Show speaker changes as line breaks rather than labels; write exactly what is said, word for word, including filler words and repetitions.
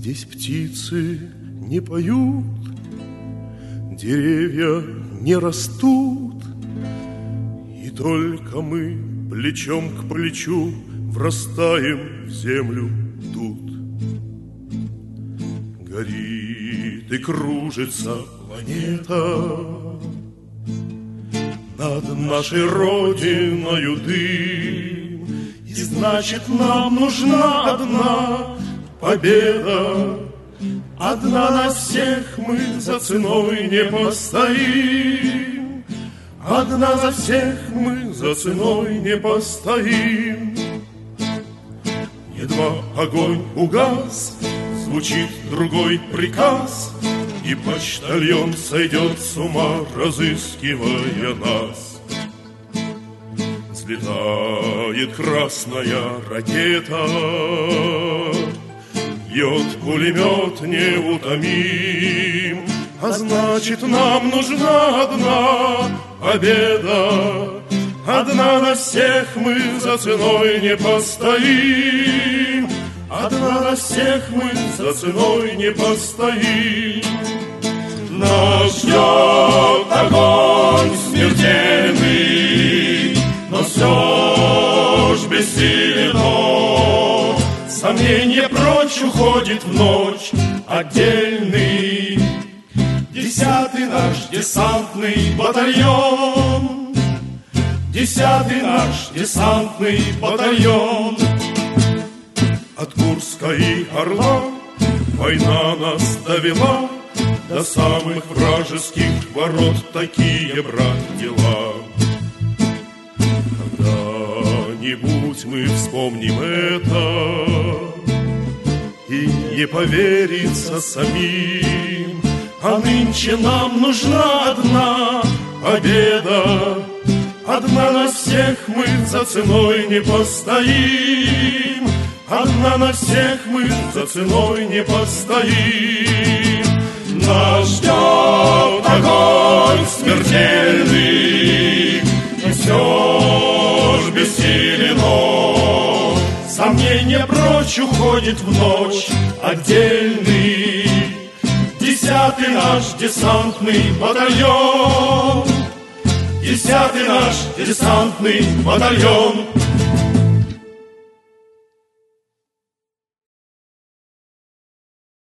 Здесь птицы не поют, деревья не растут, и только мы плечом к плечу врастаем в землю тут. Горит и кружится планета над нашей родиною дым, и значит нам нужна одна победа. Одна на всех мы за ценой не постоим, одна за всех мы за ценой не постоим. Едва огонь угас, звучит другой приказ, и почтальон сойдет с ума, разыскивая нас. Взлетает красная ракета, бьет пулемет неутомим, а значит нам нужна одна победа. Одна на всех мы за ценой не постоим, одна на всех мы за ценой не постоим. Нас ждет огонь смертельный, но все ж бессилен он. Сомнение прочь уходит в ночь отдельный десятый наш десантный батальон. Десятый наш десантный батальон. От Курска и Орла война нас довела до самых вражеских ворот. Такие, брат, дела. Когда-нибудь мы вспомним это, и не поверится самим. А нынче нам нужна одна победа. Одна на всех мы за ценой не постоим, одна на всех мы за ценой не постоим. Нас ждет огонь смертельный, и все ж бессилен он. Сомнение прочь уходит в ночь отдельный десятый наш десантный батальон. Десятый наш десантный батальон.